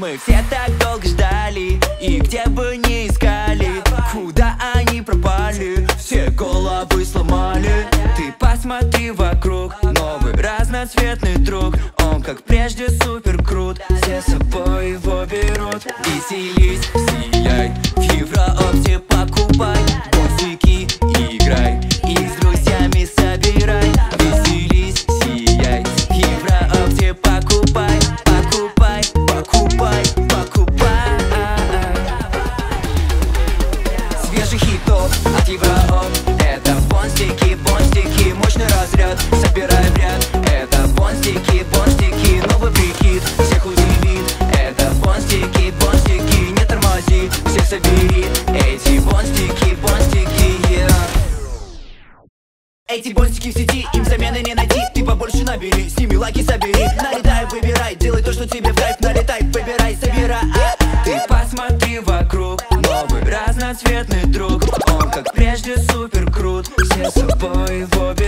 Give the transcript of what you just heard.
Мы все так долго ждали, и где бы ни искали, куда они пропали, все головы сломали. Ты посмотри вокруг, новый разноцветный друг. Он как прежде супер крут, все с собой его берут. Веселись, сияй, в Евроопте покупай, бонстики играй, их с друзьями собирай. Веселись, сияй, в Евроопте покупай, покупай, покупай, покупай. Свежий хит-топ от Еврооп. Это бонстики, бонстики, мощный разряд, собирай в ряд. Это бонстики, бонстики, новый прикид, всех удивит. Это бонстики, бонстики, не тормози, всех собери. Эти бонстики, бонстики, yeah. Эти бонстики в сети, им замены не найти. Ты побольше набери, с ними лайки собери. Налетай, выбирай, делай то, что тебе в кайф. Налетай, выбирай, собирай. Ты посмотри вокруг, новый разноцветный друг. Он как прежде супер крут, все с собой его берут.